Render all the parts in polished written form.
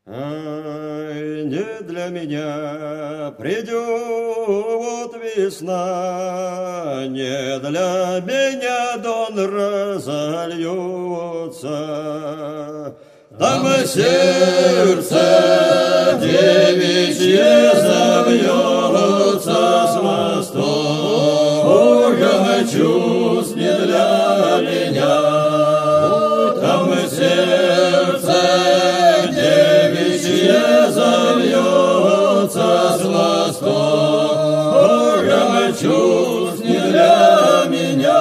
Ай, не для меня придет весна, не для меня дон разольется. Там сердце девичье забьется с восторгом чувств не для меня. Там сердце девичье забьется с восторгом чувств не для меня.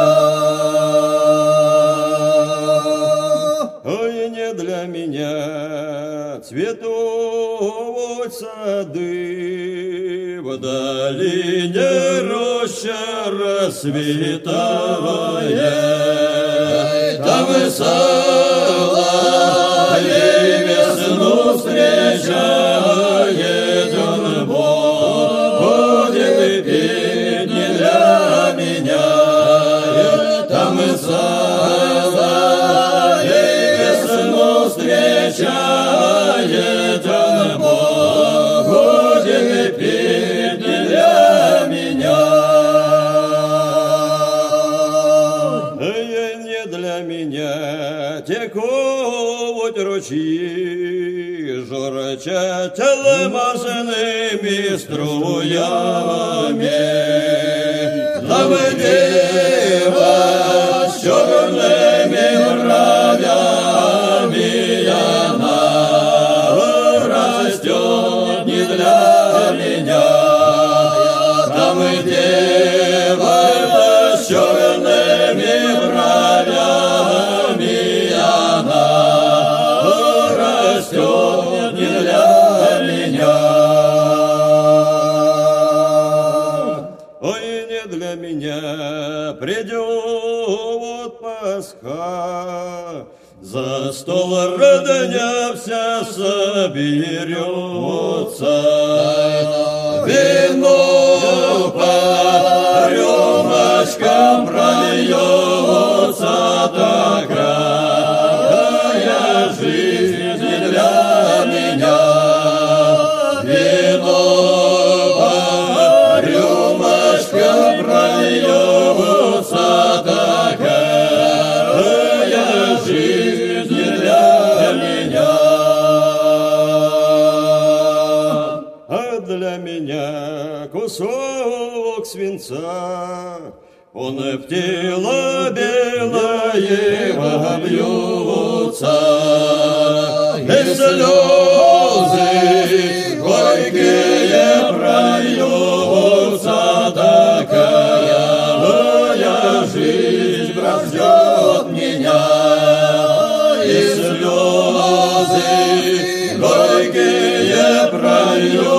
Ой, не для меня цветут сады, в долине роща расцветает. Там и соловей весну встречает, он будет петь не для меня. Там и соловей весну встречает, он будет петь не для меня. Не для меня текут ручьи, журчат алмазными струями. Там дева с черными бровями, она растет не для меня. Там дева с черными бровями, она растет не для меня. Ой, не для меня придет Пасха, за стол родня вся соберется. Вино по рюмочкам прольется, такая жизнь не для меня. Вино по рюмочкам прольется, такая жизнь не для меня. А для меня кусок свинца, он в тело белое вобьется, и слезы горькие прольются, такая жизнь ждет меня. И слезы горькие прольются,